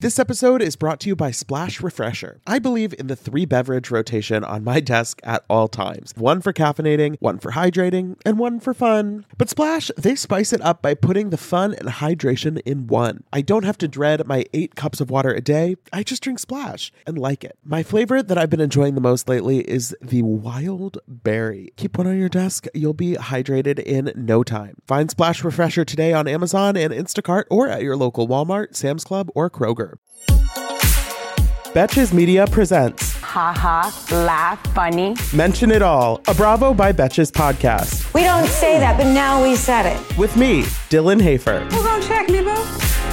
This episode is brought to you by Splash Refresher. I believe in the 3-beverage rotation on my desk at all times. One for caffeinating, one for hydrating, and one for fun. But Splash, they spice it up by putting the fun and hydration in one. I don't have to dread my 8 cups of water a day. I just drink Splash and like it. My flavor that I've been enjoying the most lately is the Wild Berry. Keep one on your desk. You'll be hydrated in no time. Find Splash Refresher today on Amazon and Instacart or at your local Walmart, Sam's Club, or Kroger. Betches Media presents Ha, laugh, funny. Mention It All, a Bravo by Betches podcast. We don't say that, but now we said it. With me, Dylan Hafer. Who's gonna check me, boo?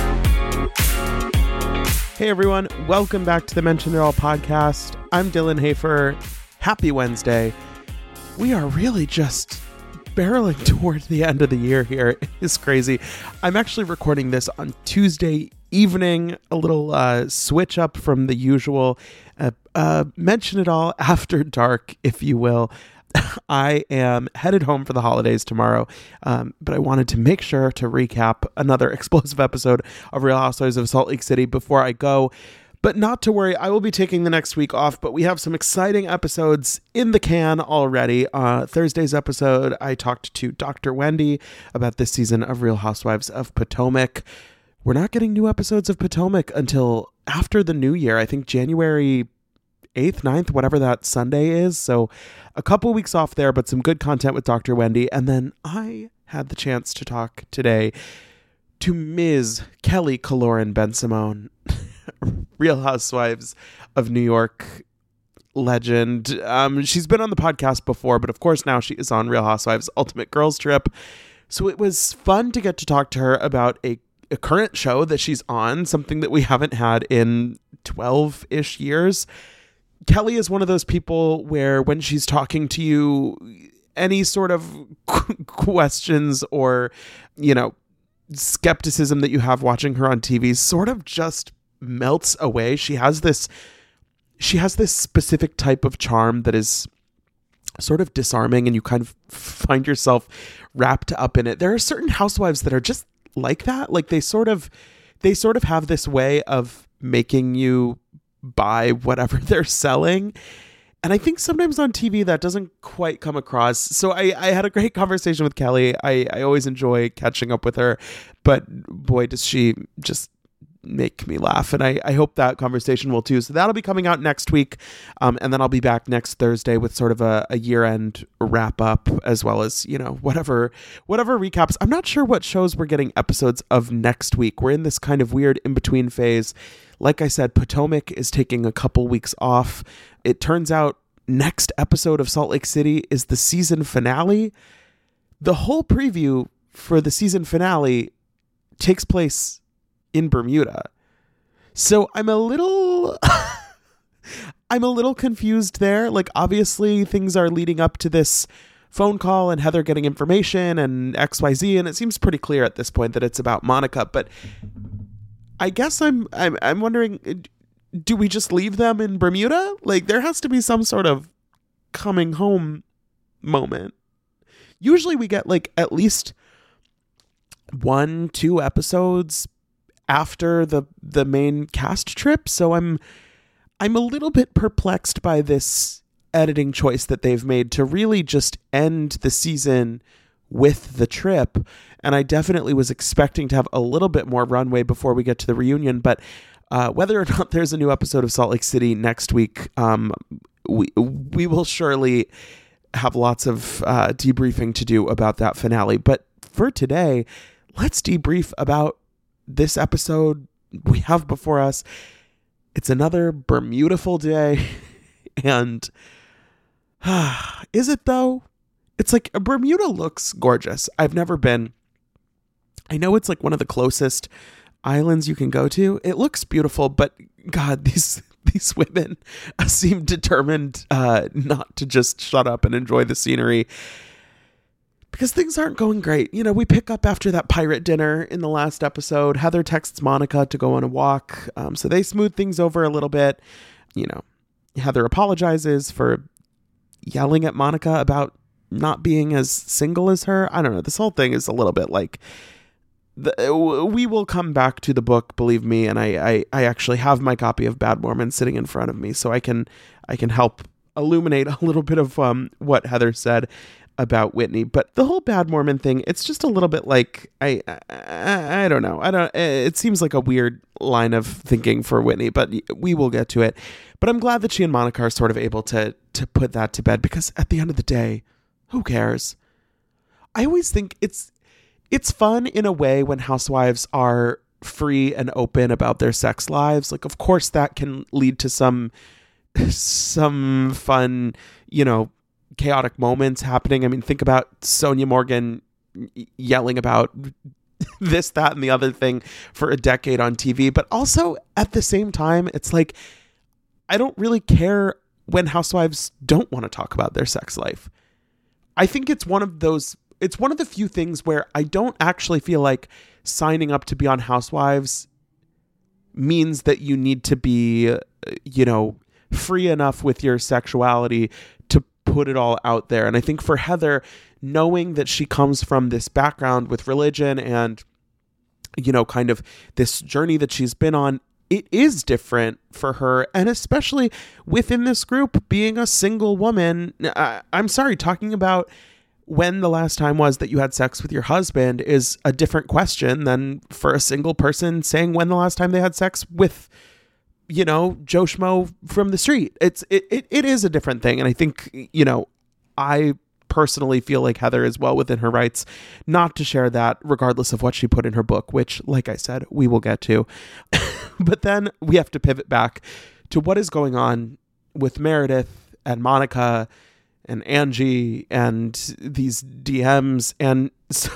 Hey everyone, welcome back to the Mention It All podcast. I'm Dylan Hafer. Happy Wednesday. We are really just barreling toward the end of the year here. It's crazy. I'm actually recording this on Tuesday evening, a little switch up from the usual. Mention It All after dark, if you will. I am headed home for the holidays tomorrow, but I wanted to make sure to recap another explosive episode of Real Housewives of Salt Lake City before I go. But not to worry, I will be taking the next week off, but we have some exciting episodes in the can already. Thursday's episode, I talked to Dr. Wendy about this season of Real Housewives of Potomac. We're not getting new episodes of Potomac until after the new year. I think January 8th, 9th, whatever that Sunday is. So a couple weeks off there, but some good content with Dr. Wendy. And then I had the chance to talk today to Ms. Kelly Kaloran Bensimon, Real Housewives of New York legend. She's been on the podcast before, but of course now she is on Real Housewives Ultimate Girls Trip. So it was fun to get to talk to her about a current show that she's on, something that we haven't had in 12-ish years. Kelly is one of those people where when she's talking to you, any sort of questions or, skepticism that you have watching her on TV sort of just melts away. She has this specific type of charm that is sort of disarming, and you kind of find yourself wrapped up in it. There are certain housewives that are just like that. Like they sort of have this way of making you buy whatever they're selling. And I think sometimes on TV that doesn't quite come across. So I had a great conversation with Kelly. I always enjoy catching up with her, but boy, does she just make me laugh. And I hope that conversation will too. So that'll be coming out next week. And then I'll be back next Thursday with sort of a year-end wrap up, as well as, whatever recaps. I'm not sure what shows we're getting episodes of next week. We're in this kind of weird in-between phase. Like I said, Potomac is taking a couple weeks off. It turns out next episode of Salt Lake City is the season finale. The whole preview for the season finale takes place in Bermuda. So I'm a little confused there. Like, obviously things are leading up to this phone call and Heather getting information and XYZ, and it seems pretty clear at this point that it's about Monica, but I guess I'm wondering, do we just leave them in Bermuda? Like, there has to be some sort of coming home moment. Usually we get like at least 1-2 episodes after the main cast trip. So I'm a little bit perplexed by this editing choice that they've made to really just end the season with the trip. And I definitely was expecting to have a little bit more runway before we get to the reunion. But whether or not there's a new episode of Salt Lake City next week, we will surely have lots of debriefing to do about that finale. But for today, let's debrief about this episode we have before us. It's another Bermuda-ful day. And is it though? It's like, Bermuda looks gorgeous. I've never been. I know it's like one of the closest islands you can go to. It looks beautiful, but God, these women seem determined not to just shut up and enjoy the scenery, because things aren't going great. We pick up after that pirate dinner in the last episode. Heather texts Monica to go on a walk. So they smooth things over a little bit. Heather apologizes for yelling at Monica about not being as single as her. I don't know. This whole thing is a little bit like we will come back to the book, believe me, and I actually have my copy of Bad Mormon sitting in front of me, so I can help illuminate a little bit of what Heather said about Whitney. But the whole Bad Mormon thing, it's just a little bit like I don't know. It seems like a weird line of thinking for Whitney, but we will get to it. But I'm glad that she and Monica are sort of able to put that to bed, because at the end of the day, who cares? I always think it's fun in a way when housewives are free and open about their sex lives. Like, of course, that can lead to some fun, chaotic moments happening. I mean, think about Sonia Morgan yelling about this, that, and the other thing for a decade on TV. But also at the same time, it's like, I don't really care when housewives don't want to talk about their sex life. I think it's one of the few things where I don't actually feel like signing up to be on Housewives means that you need to be, free enough with your sexuality to put it all out there. And I think for Heather, knowing that she comes from this background with religion and, kind of this journey that she's been on, it is different for her. And especially within this group, being a single woman, I'm sorry, talking about when the last time was that you had sex with your husband is a different question than for a single person saying when the last time they had sex with, Joe Schmo from the street. It is a different thing. And I think, I personally feel like Heather is well within her rights not to share that, regardless of what she put in her book, which, like I said, we will get to. But then we have to pivot back to what is going on with Meredith and Monica and Angie and these DMs. And so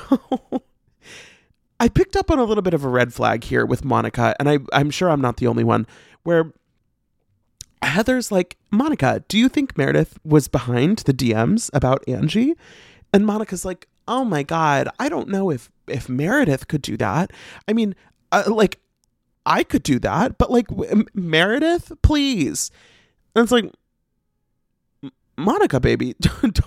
I picked up on a little bit of a red flag here with Monica, and I'm sure I'm not the only one, where Heather's like, Monica, do you think Meredith was behind the DMs about Angie? And Monica's like, oh my God, I don't know if Meredith could do that. I mean, I could do that, but Meredith, please. And it's like, Monica, baby,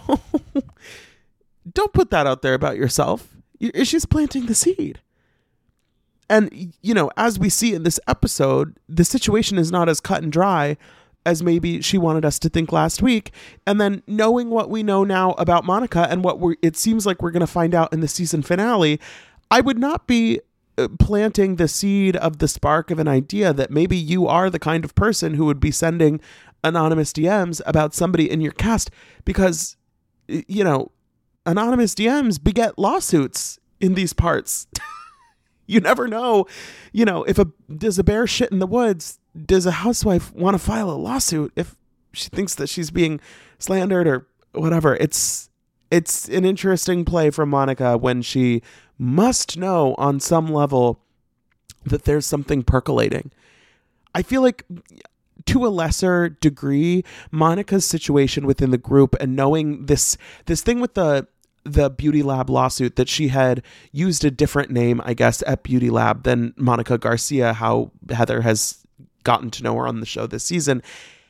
don't put that out there about yourself. She's planting the seed. And, as we see in this episode, the situation is not as cut and dry as maybe she wanted us to think last week. And then knowing what we know now about Monica and what it seems like we're going to find out in the season finale, I would not be planting the seed of the spark of an idea that maybe you are the kind of person who would be sending anonymous DMs about somebody in your cast, because, anonymous DMs beget lawsuits in these parts. You never know, if does a bear shit in the woods, does a housewife want to file a lawsuit if she thinks that she's being slandered or whatever? It's an interesting play from Monica when she must know on some level that there's something percolating. I feel like to a lesser degree, Monica's situation within the group and knowing this thing with the Beauty Lab lawsuit, that she had used a different name, I guess, at Beauty Lab than Monica Garcia, how Heather has gotten to know her on the show this season.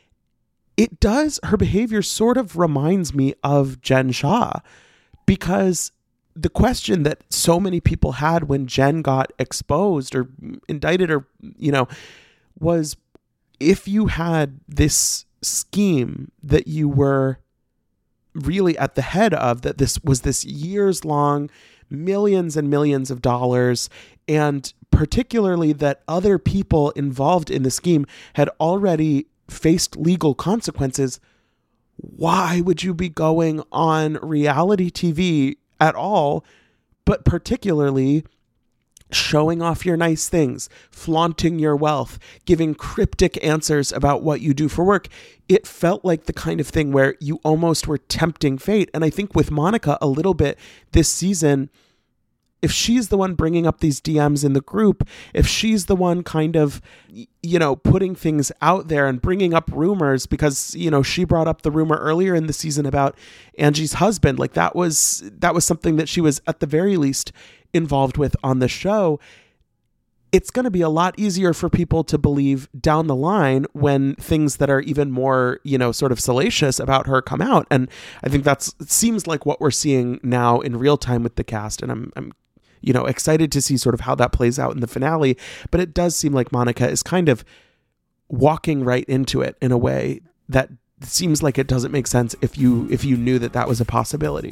Her behavior sort of reminds me of Jen Shah, because the question that so many people had when Jen got exposed or indicted or, was if you had this scheme that you were really at the head of, that this was this years long, millions and millions of dollars, and particularly that other people involved in the scheme had already faced legal consequences, why would you be going on reality TV at all, but particularly showing off your nice things, flaunting your wealth, giving cryptic answers about what you do for work? It felt like the kind of thing where you almost were tempting fate. And I think with Monica a little bit this season, if she's the one bringing up these DMs in the group, if she's the one kind of, putting things out there and bringing up rumors, because, she brought up the rumor earlier in the season about Angie's husband, like that was something that she was at the very least involved with on the show. It's going to be a lot easier for people to believe down the line when things that are even more, sort of salacious about her come out. And I think it seems like what we're seeing now in real time with the cast. And I'm excited to see sort of how that plays out in the finale. But it does seem like Monica is kind of walking right into it in a way that seems like it doesn't make sense if you knew that was a possibility.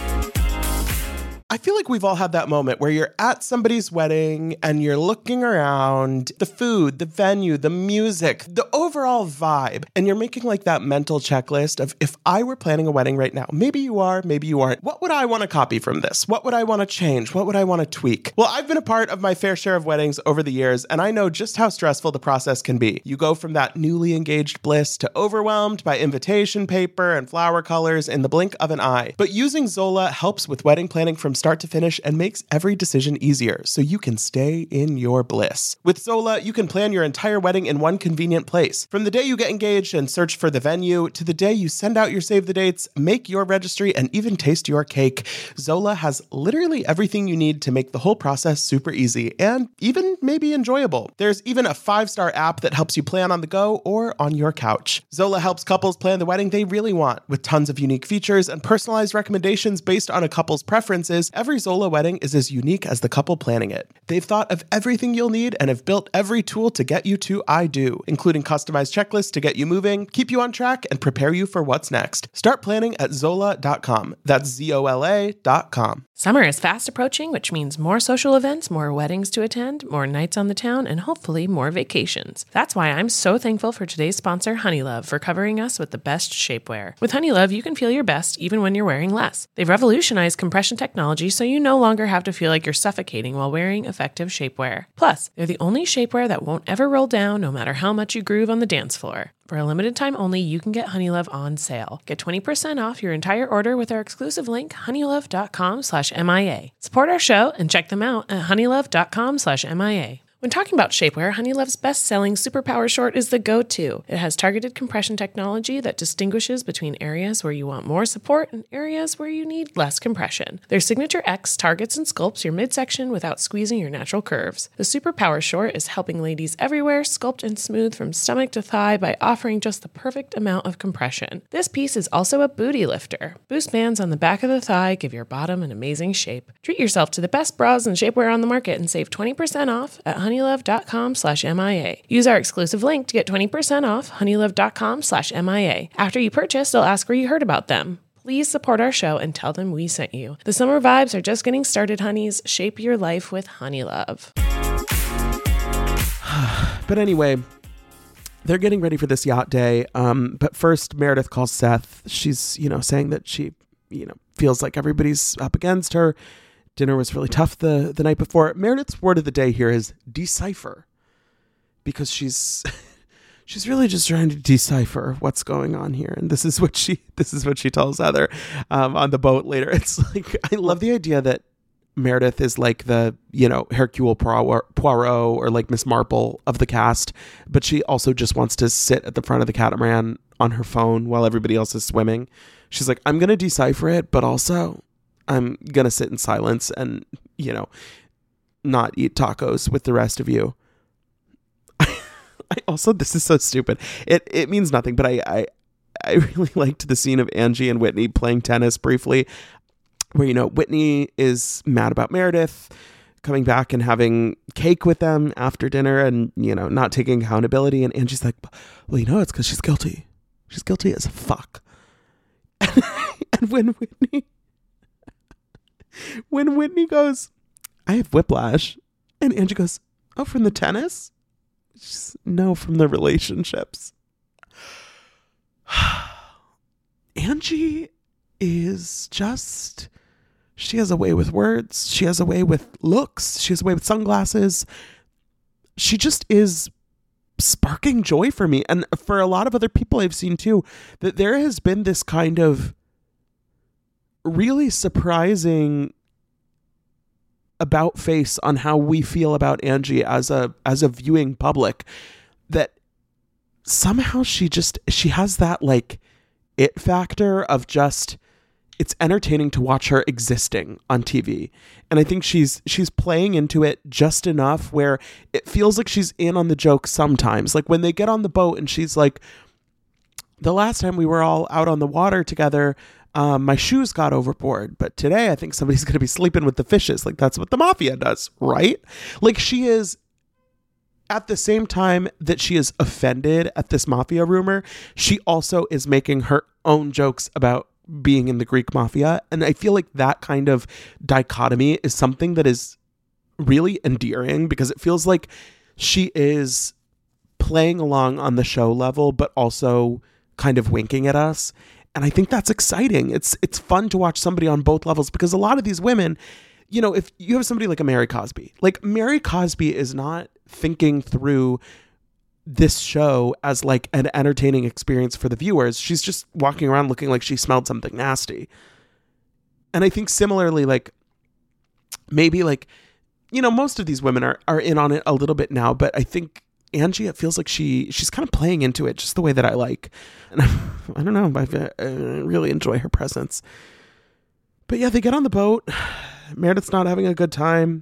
I feel like we've all had that moment where you're at somebody's wedding and you're looking around the food, the venue, the music, the overall vibe, and you're making like that mental checklist of, if I were planning a wedding right now, maybe you are, maybe you aren't, what would I want to copy from this? What would I want to change? What would I want to tweak? Well, I've been a part of my fair share of weddings over the years, and I know just how stressful the process can be. You go from that newly engaged bliss to overwhelmed by invitation paper and flower colors in the blink of an eye. But using Zola helps with wedding planning from start to finish and makes every decision easier so you can stay in your bliss. With Zola, you can plan your entire wedding in one convenient place. From the day you get engaged and search for the venue to the day you send out your save the dates, make your registry, and even taste your cake, Zola has literally everything you need to make the whole process super easy and even maybe enjoyable. There's even a 5-star app that helps you plan on the go or on your couch. Zola helps couples plan the wedding they really want with tons of unique features and personalized recommendations based on a couple's preferences. Every Zola wedding is as unique as the couple planning it. They've thought of everything you'll need and have built every tool to get you to I do, including customized checklists to get you moving, keep you on track, and prepare you for what's next. Start planning at Zola.com. That's Zola.com. Summer is fast approaching, which means more social events, more weddings to attend, more nights on the town, and hopefully more vacations. That's why I'm so thankful for today's sponsor, Honeylove, for covering us with the best shapewear. With Honeylove, you can feel your best even when you're wearing less. They've revolutionized compression technology so you no longer have to feel like you're suffocating while wearing effective shapewear. Plus, they're the only shapewear that won't ever roll down no matter how much you groove on the dance floor. For a limited time only, you can get Honeylove on sale. Get 20% off your entire order with our exclusive link, honeylove.com/MIA. Support our show and check them out at honeylove.com/MIA. When talking about shapewear, Honeylove's best-selling Superpower Short is the go-to. It has targeted compression technology that distinguishes between areas where you want more support and areas where you need less compression. Their Signature X targets and sculpts your midsection without squeezing your natural curves. The Superpower Short is helping ladies everywhere sculpt and smooth from stomach to thigh by offering just the perfect amount of compression. This piece is also a booty lifter. Boost bands on the back of the thigh give your bottom an amazing shape. Treat yourself to the best bras and shapewear on the market and save 20% off at honeylove.com/MIA. Use our exclusive link to get 20% off honeylove.com/MIA. After you purchase, they'll ask where you heard about them. Please support our show and tell them we sent you. The summer vibes are just getting started, honeys. Shape your life with Honeylove. But anyway, they're getting ready for this yacht day. But first, Meredith calls Seth. She's, saying that she, feels like everybody's up against her. Dinner was really tough the night before. Meredith's word of the day here is decipher, because she's really just trying to decipher what's going on here. And this is what she tells Heather on the boat later. It's like, I love the idea that Meredith is like the, Hercule Poirot or like Miss Marple of the cast, but she also just wants to sit at the front of the catamaran on her phone while everybody else is swimming. She's like, I'm going to decipher it, but also I'm going to sit in silence and, not eat tacos with the rest of you. I also, this is so stupid. It means nothing, but I really liked the scene of Angie and Whitney playing tennis briefly, where, Whitney is mad about Meredith coming back and having cake with them after dinner and, not taking accountability. And Angie's like, well, it's because she's guilty. She's guilty as fuck. And when Whitney goes, I have whiplash, and Angie goes, oh, from the tennis? No, from the relationships. Angie is just, she has a way with words. She has a way with looks. She has a way with sunglasses. She just is sparking joy for me. And for a lot of other people I've seen too, that there has been this kind of really surprising about face on how we feel about Angie as a viewing public, that somehow she has that like it factor of just, it's entertaining to watch her existing on TV. And I think she's playing into it just enough where it feels like she's in on the joke sometimes. Like when they get on the boat and she's like, the last time we were all out on the water together, My shoes got overboard, but today I think somebody's going to be sleeping with the fishes. Like, that's what the mafia does, right? Like, she is, at the same time that she is offended at this mafia rumor, she also is making her own jokes about being in the Greek mafia. And I feel like that kind of dichotomy is something that is really endearing, because it feels like she is playing along on the show level, but also kind of winking at us. And I think that's exciting. It's fun to watch somebody on both levels, because a lot of these women, you know, if you have somebody like a Mary Cosby, like Mary Cosby is not thinking through this show as like an entertaining experience for the viewers. She's just walking around looking like she smelled something nasty. And I think similarly, like maybe like, you know, most of these women are in on it a little bit now, but I think Angie, it feels like she's kind of playing into it just the way that I like. And I don't know, I really enjoy her presence. But yeah, they get on the boat. Meredith's not having a good time.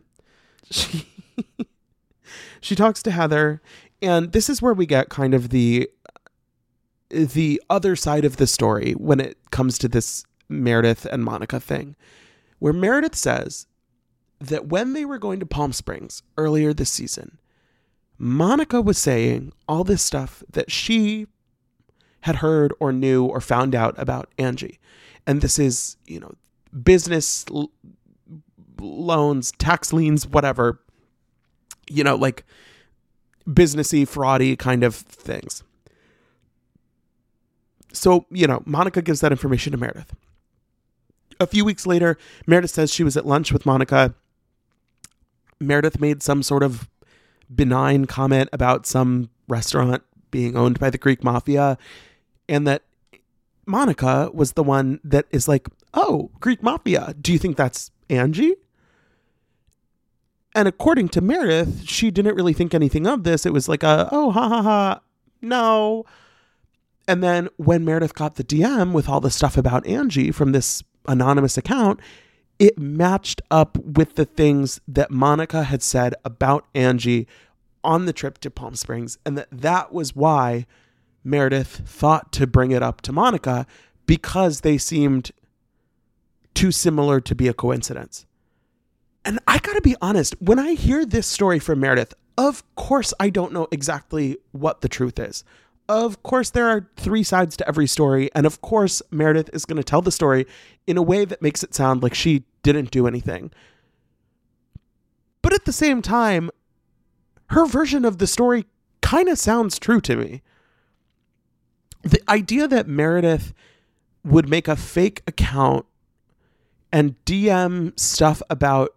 She talks to Heather, and this is where we get kind of the other side of the story when it comes to this Meredith and Monica thing, where Meredith says that when they were going to Palm Springs earlier this season, Monica was saying all this stuff that she had heard or knew or found out about Angie. And this is, you know, business loans, tax liens, whatever, you know, like businessy, fraudy kind of things. So, you know, Monica gives that information to Meredith. A few weeks later, Meredith says she was at lunch with Monica. Meredith made some sort of benign comment about some restaurant being owned by the Greek mafia, and that Monica was the one that is like, oh, Greek mafia, do you think that's Angie? And according to Meredith, she didn't really think anything of this. It was like oh, ha, ha, ha, no. And then when Meredith got the DM with all the stuff about Angie from this anonymous account, it matched up with the things that Monica had said about Angie on the trip to Palm Springs. And that was why Meredith thought to bring it up to Monica, because they seemed too similar to be a coincidence. And I gotta be honest, when I hear this story from Meredith, of course I don't know exactly what the truth is. Of course there are three sides to every story, and of course Meredith is going to tell the story in a way that makes it sound like she didn't do anything. But at the same time, her version of the story kind of sounds true to me. The idea that Meredith would make a fake account and DM stuff about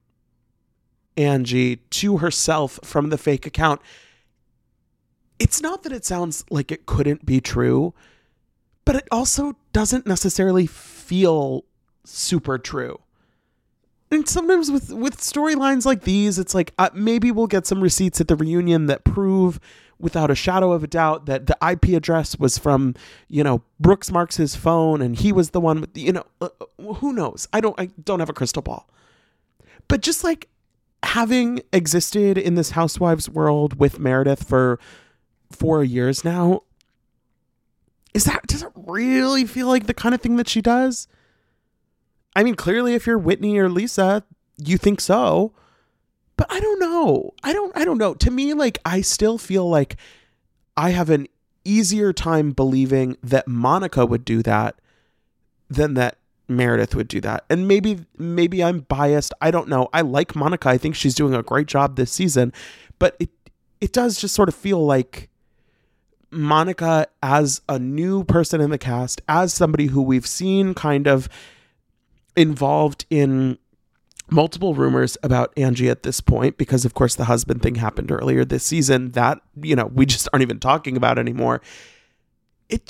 Angie to herself from the fake account, it's not that it sounds like it couldn't be true, but it also doesn't necessarily feel super true. And sometimes with storylines like these, it's like maybe we'll get some receipts at the reunion that prove without a shadow of a doubt that the IP address was from, you know, Brooks Marks' phone and he was the one with the, you know, who knows? I don't have a crystal ball. But just like having existed in this Housewives world with Meredith for 4 years now, does it really feel like the kind of thing that she does? I mean, clearly if you're Whitney or Lisa, you think so, but I don't know. I don't know. To me, like, I still feel like I have an easier time believing that Monica would do that than that Meredith would do that. And maybe I'm biased. I don't know. I like Monica. I think she's doing a great job this season, but it does just sort of feel like Monica, as a new person in the cast, as somebody who we've seen kind of involved in multiple rumors about Angie at this point, because of course the husband thing happened earlier this season that, you know, we just aren't even talking about anymore. It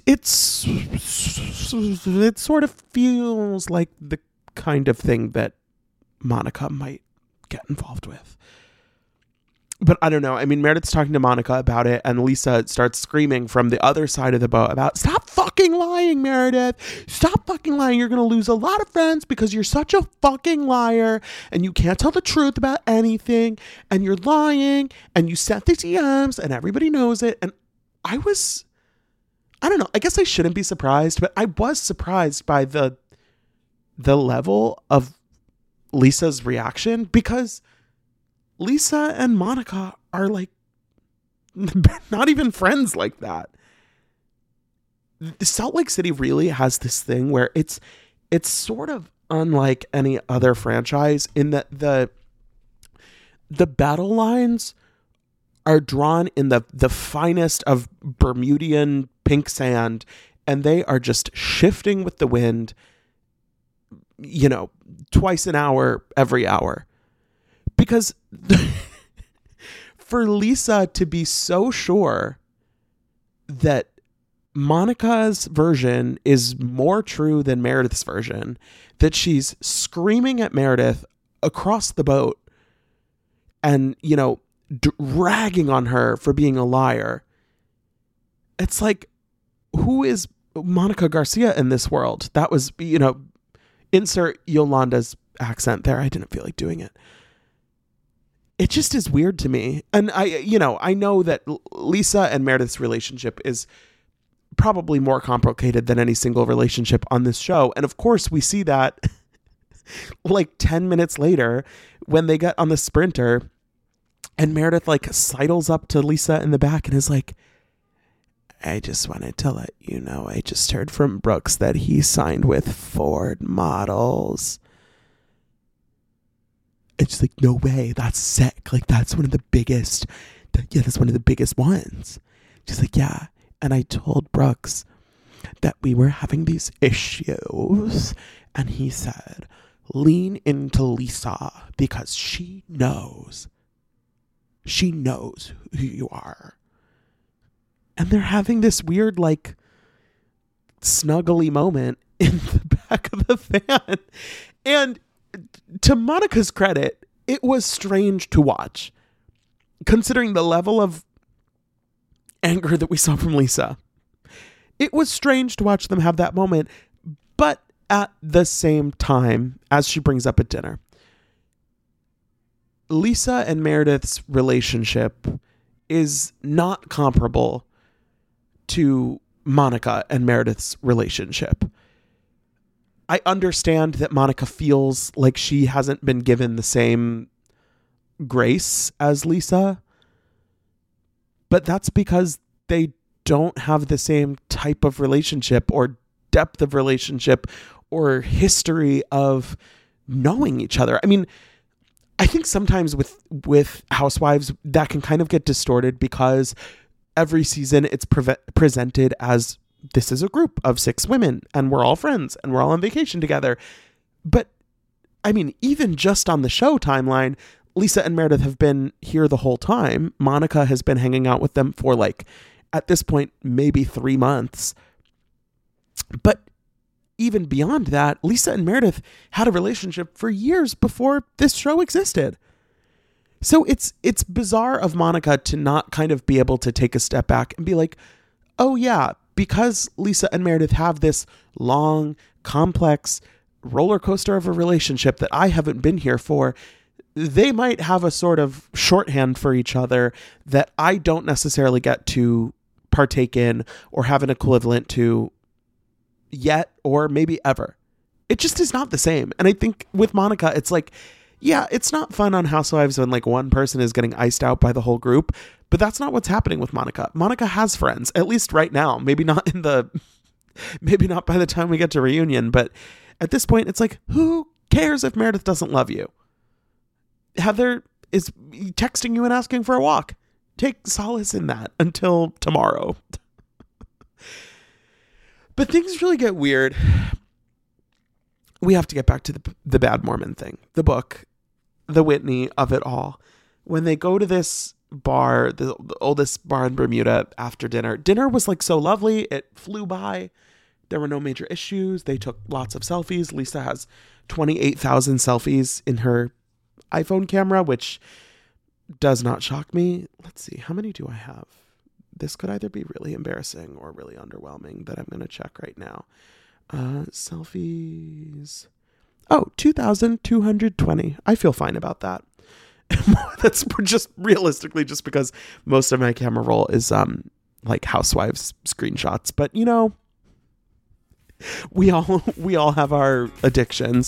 sort of feels like the kind of thing that Monica might get involved with. But I don't know. I mean, Meredith's talking to Monica about it, and Lisa starts screaming from the other side of the boat about, stop fucking lying, Meredith. Stop fucking lying. You're going to lose a lot of friends because you're such a fucking liar, and you can't tell the truth about anything, and you're lying, and you sent the DMs, and everybody knows it. And I was I don't know. I guess I shouldn't be surprised, but I was surprised by the level of Lisa's reaction, because Lisa and Monica are like not even friends like that. Salt Lake City really has this thing where it's sort of unlike any other franchise in that the battle lines are drawn in the finest of Bermudian pink sand, and they are just shifting with the wind, twice an hour, every hour. Because for Lisa to be so sure that Monica's version is more true than Meredith's version, that she's screaming at Meredith across the boat and, dragging on her for being a liar. It's like, who is Monica Garcia in this world? That was, insert Yolanda's accent there. I didn't feel like doing it. It just is weird to me. And I know that Lisa and Meredith's relationship is probably more complicated than any single relationship on this show. And of course we see that like 10 minutes later when they get on the Sprinter and Meredith like sidles up to Lisa in the back and is like, I just wanted to let you know, I just heard from Brooks that he signed with Ford Models. It's like, no way, that's sick. Like, that's one of the biggest, that's one of the biggest ones. She's like, yeah. And I told Brooks that we were having these issues. And he said, lean into Lisa because she knows. She knows who you are. And they're having this weird, like, snuggly moment in the back of the van. And to Monica's credit, it was strange to watch, considering the level of anger that we saw from Lisa. It was strange to watch them have that moment, but at the same time, as she brings up at dinner, Lisa and Meredith's relationship is not comparable to Monica and Meredith's relationship. I understand that Monica feels like she hasn't been given the same grace as Lisa, but that's because they don't have the same type of relationship or depth of relationship or history of knowing each other. I mean, I think sometimes with Housewives that can kind of get distorted because every season it's presented as this is a group of 6 women and we're all friends and we're all on vacation together. But I mean, even just on the show timeline, Lisa and Meredith have been here the whole time. Monica has been hanging out with them for like, at this point, maybe 3 months. But even beyond that, Lisa and Meredith had a relationship for years before this show existed. So it's bizarre of Monica to not kind of be able to take a step back and be like, oh yeah, because Lisa and Meredith have this long, complex roller coaster of a relationship that I haven't been here for, they might have a sort of shorthand for each other that I don't necessarily get to partake in or have an equivalent to yet, or maybe ever. It just is not the same. And I think with Monica, it's like, yeah, it's not fun on Housewives when like one person is getting iced out by the whole group, but that's not what's happening with Monica. Monica has friends, at least right now. Maybe not maybe not by the time we get to reunion, but at this point, it's like, who cares if Meredith doesn't love you? Heather is texting you and asking for a walk. Take solace in that until tomorrow. But things really get weird. We have to get back to the Bad Mormon thing, the book, the Whitney of it all. When they go to this bar, the oldest bar in Bermuda after dinner, dinner was like so lovely. It flew by. There were no major issues. They took lots of selfies. Lisa has 28,000 selfies in her iPhone camera, which does not shock me. Let's see. How many do I have? This could either be really embarrassing or really underwhelming that I'm going to check right now. Selfies. Oh, 2,220. I feel fine about that. That's just realistically just because most of my camera roll is like housewives screenshots, but you know, we all have our addictions.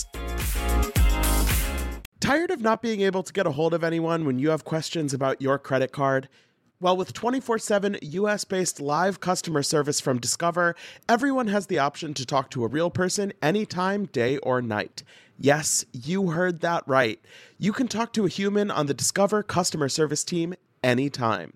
Tired of not being able to get a hold of anyone when you have questions about your credit card? Well, with 24/7 US-based live customer service from Discover, everyone has the option to talk to a real person anytime, day or night. Yes, you heard that right. You can talk to a human on the Discover customer service team anytime.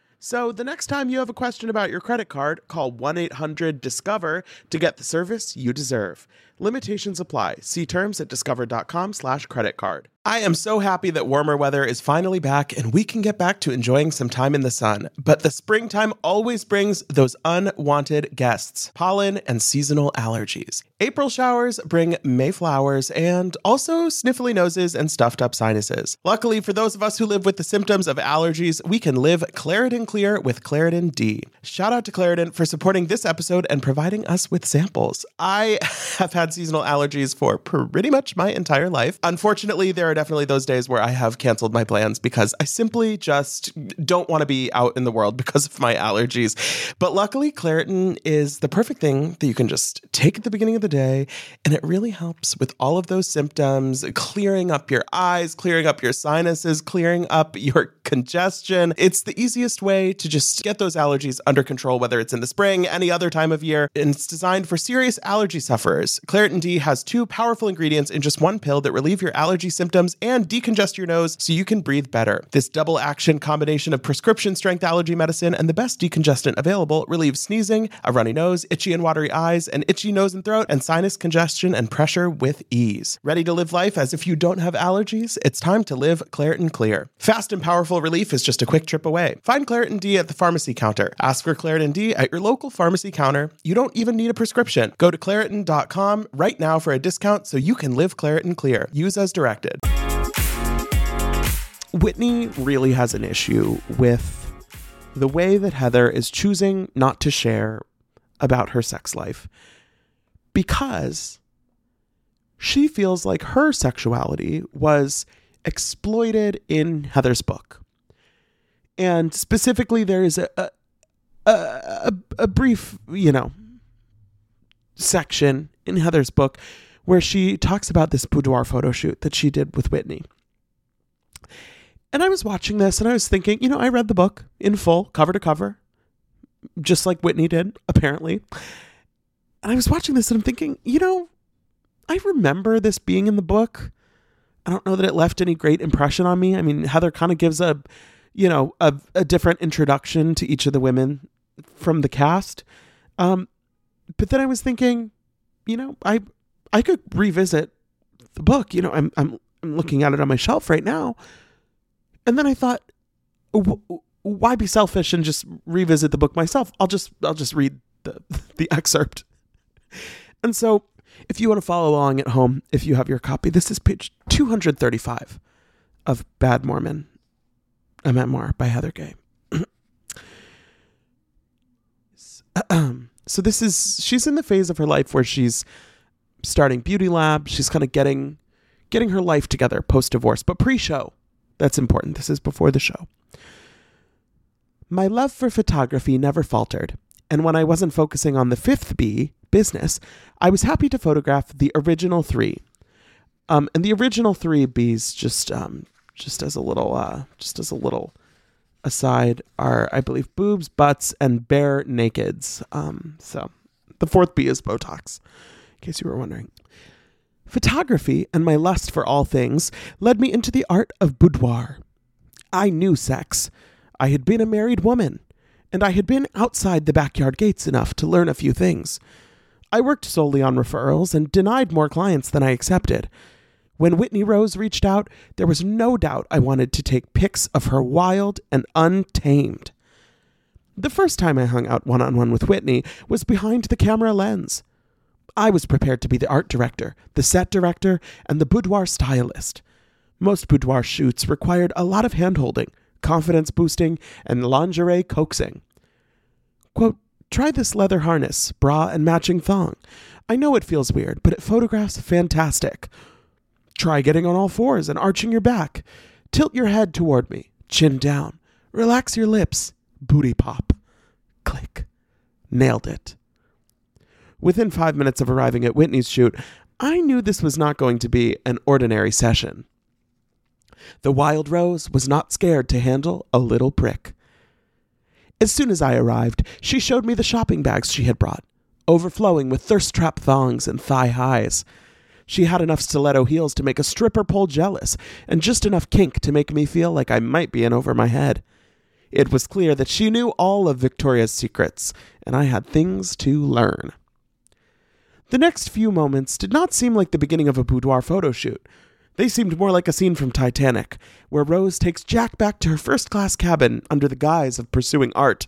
So the next time you have a question about your credit card, call 1-800-DISCOVER to get the service you deserve. Limitations apply. See terms at discover.com/creditcard. I am so happy that warmer weather is finally back and we can get back to enjoying some time in the sun. But the springtime always brings those unwanted guests, pollen and seasonal allergies. April showers bring May flowers and also sniffly noses and stuffed up sinuses. Luckily for those of us who live with the symptoms of allergies, we can live Claritin Clear with Claritin D. Shout out to Claritin for supporting this episode and providing us with samples. I have had seasonal allergies for pretty much my entire life. Unfortunately, there are definitely those days where I have canceled my plans because I simply just don't want to be out in the world because of my allergies. But luckily, Claritin is the perfect thing that you can just take at the beginning of the day, and it really helps with all of those symptoms, clearing up your eyes, clearing up your sinuses, clearing up your congestion. It's the easiest way to just get those allergies under control, whether it's in the spring, any other time of year, and it's designed for serious allergy sufferers. Claritin D has 2 powerful ingredients in just one pill that relieve your allergy symptoms and decongest your nose so you can breathe better. This double action combination of prescription strength allergy medicine and the best decongestant available relieves sneezing, a runny nose, itchy and watery eyes, an itchy nose and throat, and sinus congestion and pressure with ease. Ready to live life as if you don't have allergies? It's time to live Claritin Clear. Fast and powerful relief is just a quick trip away. Find Claritin D at the pharmacy counter. Ask for Claritin D at your local pharmacy counter. You don't even need a prescription. Go to Claritin.com right now for a discount so you can live Claritin Clear. Use as directed. Whitney really has an issue with the way that Heather is choosing not to share about her sex life because she feels like her sexuality was exploited in Heather's book. And specifically, there is a brief, section in Heather's book where she talks about this boudoir photo shoot that she did with Whitney. And I was watching this and I was thinking, I read the book in full, cover to cover, just like Whitney did, apparently. And I was watching this and I'm thinking, I remember this being in the book. I don't know that it left any great impression on me. I mean, Heather kind of gives a different introduction to each of the women from the cast. But then I was thinking, I could revisit the book. I'm looking at it on my shelf right now. And then I thought, why be selfish and just revisit the book myself? I'll just read the excerpt. And so if you want to follow along at home, if you have your copy, this is page 235 of Bad Mormon, a memoir by Heather Gay. So she's in the phase of her life where she's starting Beauty Lab. She's kind of getting her life together post-divorce, but pre-show. That's important. This is before the show. My love for photography never faltered, and when I wasn't focusing on the 5th B, business, I was happy to photograph the original 3. And the original 3 Bs, just as a little aside, are, I believe, boobs, butts, and bare nakeds. So the 4th B is Botox, in case you were wondering. Photography and my lust for all things led me into the art of boudoir. I knew sex. I had been a married woman, and I had been outside the backyard gates enough to learn a few things. I worked solely on referrals and denied more clients than I accepted. When Whitney Rose reached out, there was no doubt I wanted to take pics of her wild and untamed. The first time I hung out one-on-one with Whitney was behind the camera lens. I was prepared to be the art director, the set director, and the boudoir stylist. Most boudoir shoots required a lot of hand-holding, confidence boosting, and lingerie coaxing. Quote, try this leather harness, bra, and matching thong. I know it feels weird, but it photographs fantastic. Try getting on all fours and arching your back. Tilt your head toward me, chin down. Relax your lips, booty pop. Click. Nailed it. Within 5 minutes of arriving at Whitney's shoot, I knew this was not going to be an ordinary session. The Wild Rose was not scared to handle a little prick. As soon as I arrived, she showed me the shopping bags she had brought, overflowing with thirst trap thongs and thigh highs. She had enough stiletto heels to make a stripper pole jealous, and just enough kink to make me feel like I might be in over my head. It was clear that she knew all of Victoria's secrets, and I had things to learn. The next few moments did not seem like the beginning of a boudoir photo shoot. They seemed more like a scene from Titanic, where Rose takes Jack back to her first-class cabin under the guise of pursuing art.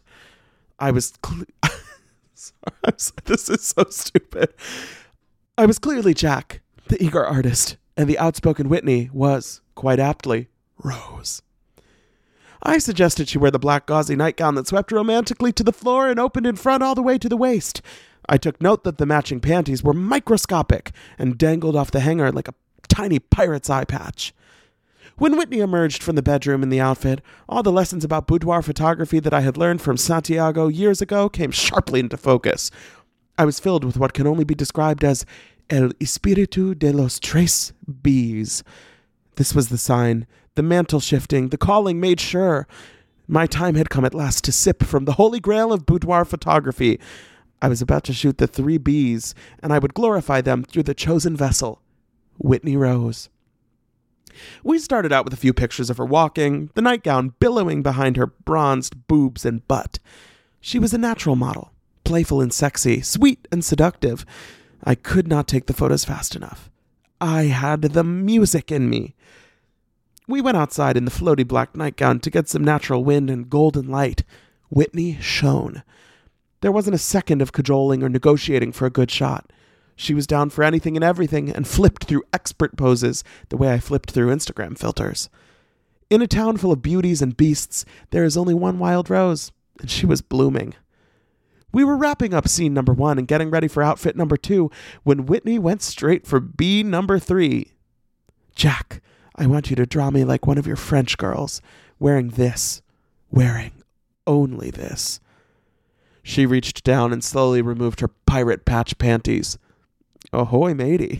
This is so stupid. I was clearly Jack, the eager artist, and the outspoken Whitney was, quite aptly, Rose. I suggested she wear the black gauzy nightgown that swept romantically to the floor and opened in front all the way to the waist. I took note that the matching panties were microscopic and dangled off the hanger like a tiny pirate's eye patch. When Whitney emerged from the bedroom in the outfit, all the lessons about boudoir photography that I had learned from Santiago years ago came sharply into focus. I was filled with what can only be described as el espíritu de los tres Bs. This was the sign, the mantle shifting, the calling made sure. My time had come at last to sip from the holy grail of boudoir photography. I was about to shoot the 3 Bs, and I would glorify them through the chosen vessel, Whitney Rose. We started out with a few pictures of her walking, the nightgown billowing behind her bronzed boobs and butt. She was a natural model, playful and sexy, sweet and seductive. I could not take the photos fast enough. I had the music in me. We went outside in the floaty black nightgown to get some natural wind and golden light. Whitney shone. There wasn't a second of cajoling or negotiating for a good shot. She was down for anything and everything and flipped through expert poses the way I flipped through Instagram filters. In a town full of beauties and beasts, there is only one Wild Rose, and she was blooming. We were wrapping up scene number 1 and getting ready for outfit number 2 when Whitney went straight for B number 3. Jack, I want you to draw me like one of your French girls, wearing this, wearing only this. She reached down and slowly removed her pirate patch panties. Ahoy, matey.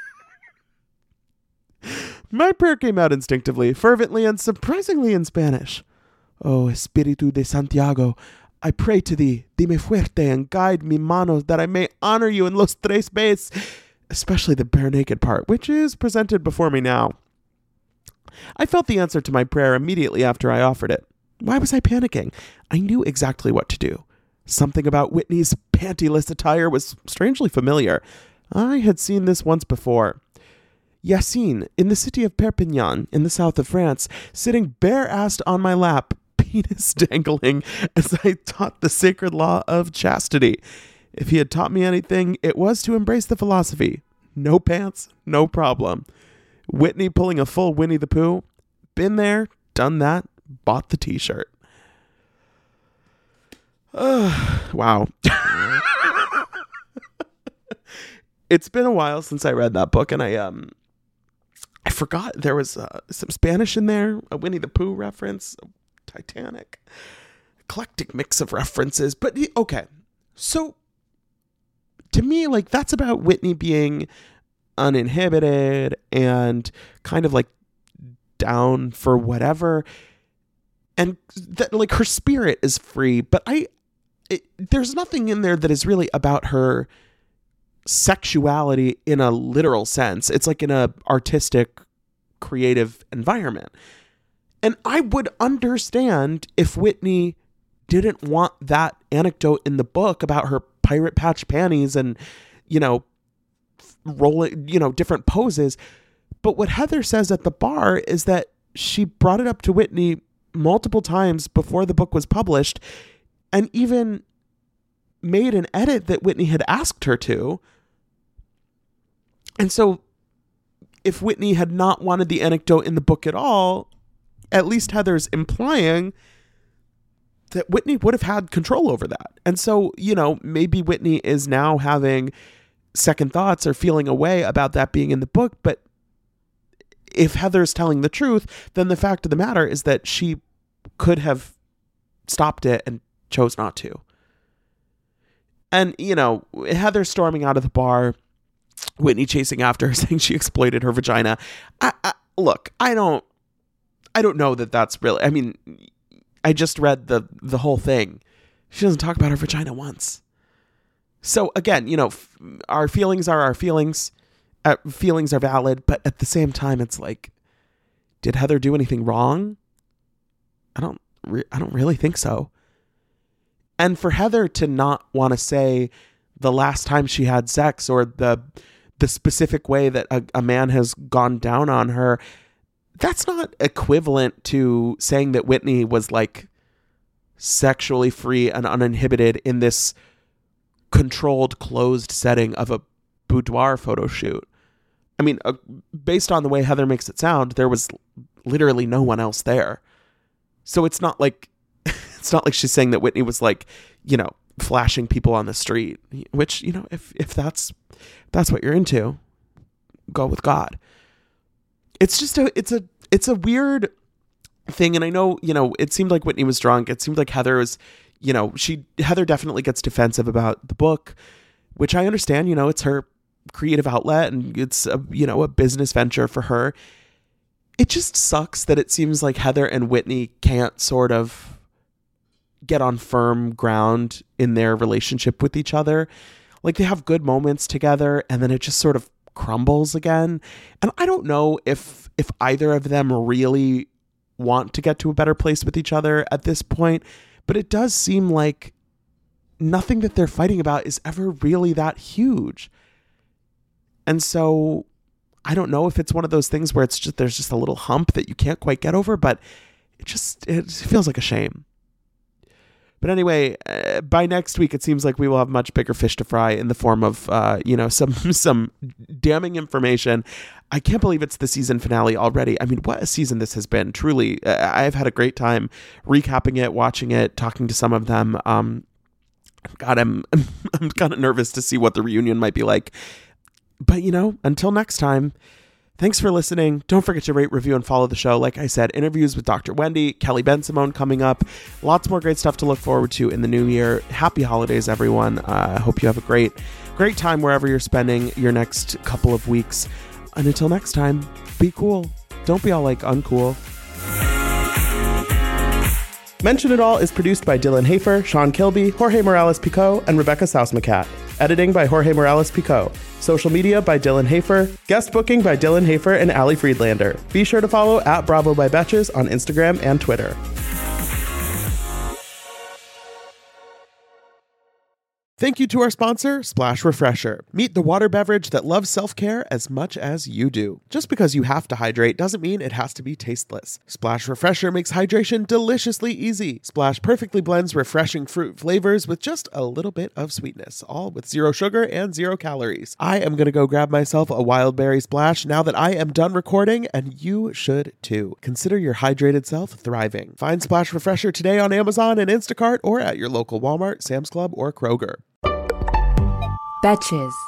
My prayer came out instinctively, fervently, and surprisingly in Spanish. Oh, Espíritu de Santiago, I pray to thee, dime fuerte and guide mi manos that I may honor you in los tres Bs, especially the bare naked part, which is presented before me now. I felt the answer to my prayer immediately after I offered it. Why was I panicking? I knew exactly what to do. Something about Whitney's pantyless attire was strangely familiar. I had seen this once before. Yassine, in the city of Perpignan, in the south of France, sitting bare-assed on my lap, penis dangling, as I taught the sacred law of chastity. If he had taught me anything, it was to embrace the philosophy. No pants, no problem. Whitney pulling a full Winnie the Pooh. Been there, done that, bought the t-shirt. Wow. It's been a while since I read that book, and I forgot there was some Spanish in there, a Winnie the Pooh reference, Titanic, eclectic mix of references. But okay, so to me, like, that's about Whitney being uninhibited and kind of like down for whatever, and that, like, her spirit is free. But there's nothing in there that is really about her sexuality in a literal sense. It's like in a artistic, creative environment. And I would understand if Whitney didn't want that anecdote in the book about her pirate patch panties and, rolling, different poses. But what Heather says at the bar is that she brought it up to Whitney multiple times before the book was published, and even made an edit that Whitney had asked her to. And so if Whitney had not wanted the anecdote in the book at all, at least Heather's implying that Whitney would have had control over that. And so, maybe Whitney is now having second thoughts or feeling a way about that being in the book. But if Heather's telling the truth, then the fact of the matter is that she could have stopped it and chose not to. And, you know, Heather storming out of the bar, Whitney chasing after her, saying she exploited her vagina. Look, I don't know that that's really, I mean, I just read the whole thing. She doesn't talk about her vagina once. So again, you know, our feelings are our feelings. Feelings are valid, but at the same time, it's like, did Heather do anything wrong? I don't really think so. And for Heather to not want to say the last time she had sex or the specific way that a man has gone down on her, that's not equivalent to saying that Whitney was like sexually free and uninhibited in this controlled, closed setting of a boudoir photo shoot. I mean, based on the way Heather makes it sound, there was literally no one else there. So it's not like she's saying that Whitney was like, you know, flashing people on the street, which, you know, if that's what you're into, go with God. It's just it's a weird thing. And I know, you know, it seemed like Whitney was drunk. It seemed like Heather was, you know, Heather definitely gets defensive about the book, which I understand, you know, it's her creative outlet and it's a, you know, a business venture for her. It just sucks that it seems like Heather and Whitney can't sort of get on firm ground in their relationship with each other. Like they have good moments together and then it just sort of crumbles again. And I don't know if either of them really want to get to a better place with each other at this point, but it does seem like nothing that they're fighting about is ever really that huge. And so I don't know if it's one of those things where it's just, there's just a little hump that you can't quite get over, but it feels like a shame. But anyway, by next week, it seems like we will have much bigger fish to fry in the form of, you know, some damning information. I can't believe it's the season finale already. I mean, what a season this has been. Truly, I've had a great time recapping it, watching it, talking to some of them. God, I'm kind of nervous to see what the reunion might be like. But, you know, until next time, thanks for listening. Don't forget to rate, review, and follow the show. Like I said, interviews with Dr. Wendy, Kelly Ben-Simone coming up. Lots more great stuff to look forward to in the new year. Happy holidays, everyone. I hope you have a great time wherever you're spending your next couple of weeks. And until next time, be cool. Don't be all like uncool. Mention It All is produced by Dylan Hafer, Sean Kilby, Jorge Morales-Pico, and Rebecca Sausmacat. Editing by Jorge Morales-Pico. Social media by Dylan Hafer. Guest booking by Dylan Hafer and Ali Friedlander. Be sure to follow @Bravo by Betches on Instagram and Twitter. Thank you to our sponsor, Splash Refresher. Meet the water beverage that loves self-care as much as you do. Just because you have to hydrate doesn't mean it has to be tasteless. Splash Refresher makes hydration deliciously easy. Splash perfectly blends refreshing fruit flavors with just a little bit of sweetness, all with 0 sugar and 0 calories. I am going to go grab myself a wild berry splash now that I am done recording, and you should too. Consider your hydrated self thriving. Find Splash Refresher today on Amazon and Instacart or at your local Walmart, Sam's Club, or Kroger. Betches.